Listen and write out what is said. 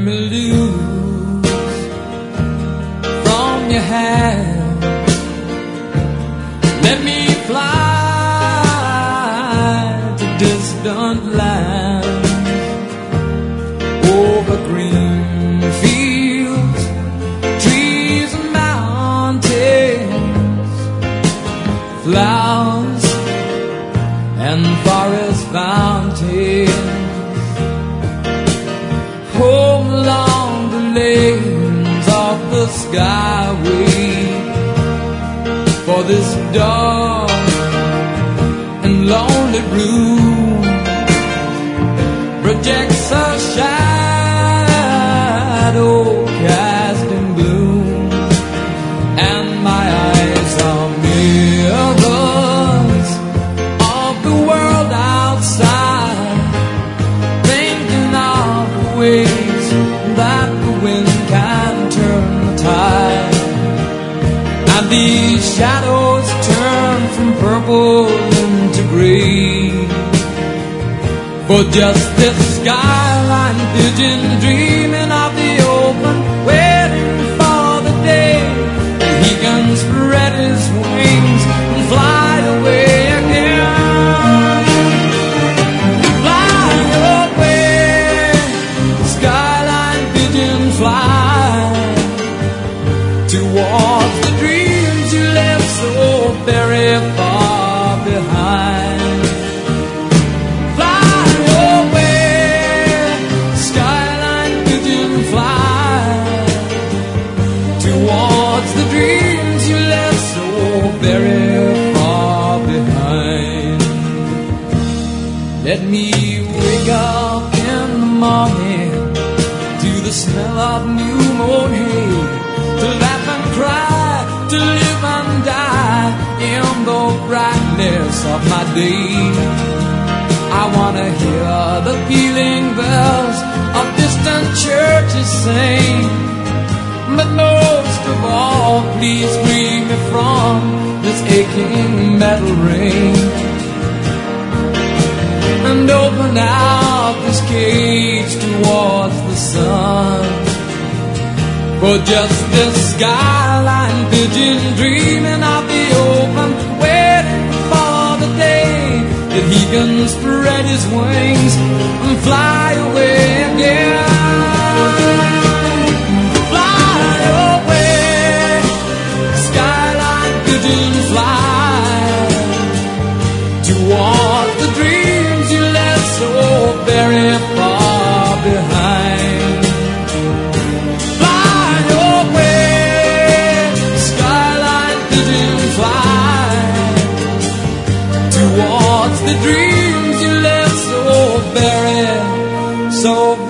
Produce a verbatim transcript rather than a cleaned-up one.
me loose from your hand. Let me fly to distant lands, over green fields, trees and mountains, flowers and forest fountains. Home along the lanes of the skyway, for this dark and lonely room projects a shadow cast in gloom, and my eyes are mirrors of the world outside, thinking of the ways that the wind can turn the tide. And these shadows turn from purple into gray, for just this skyline pigeon dreaming of the open, waiting for the day that he can spread his wings and fly away again. Fly away, skyline pigeon, fly towards the dreams you left so very far behind. Fly away, skyline pigeon, fly towards the dreams you left so very far behind. Let me wake up in the morning to the smell of new mown hay, to laugh and cry, to live and die in the brightness of my day. I wanna hear the pealing bells of distant churches sing, but most of all, please free me from this aching metal ring, and open out this cage towards the sun. For just this skyline pigeon dreaming of the open, waiting for the day that he can spread his wings and fly away again. Fly away, skyline pigeon, fly towards the dreams you left so very far behind. Towards the dreams you left so very, so